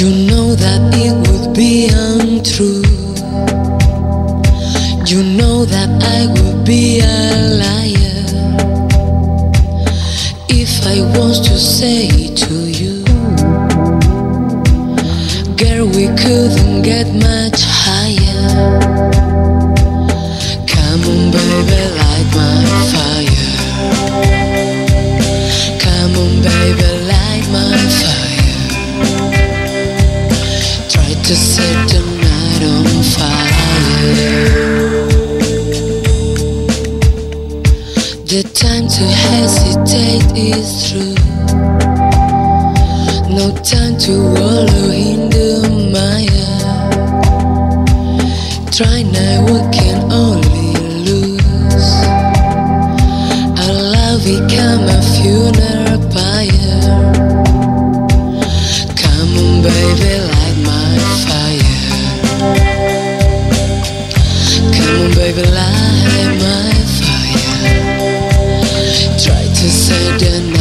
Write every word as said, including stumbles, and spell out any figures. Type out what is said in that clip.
You know that it would be untrue. You know that I would be a liar if I was to say to you, girl, we couldn't get much higher. Come on baby, light my fire. Come on baby, light my fire. Try to set the night on fire. The time to hesitate is through. No time to wallow in the mire. Try now, we can only lose. Our love become a funeral pyre. Come on baby, light my fire. Come on baby, light my fire. Try to say the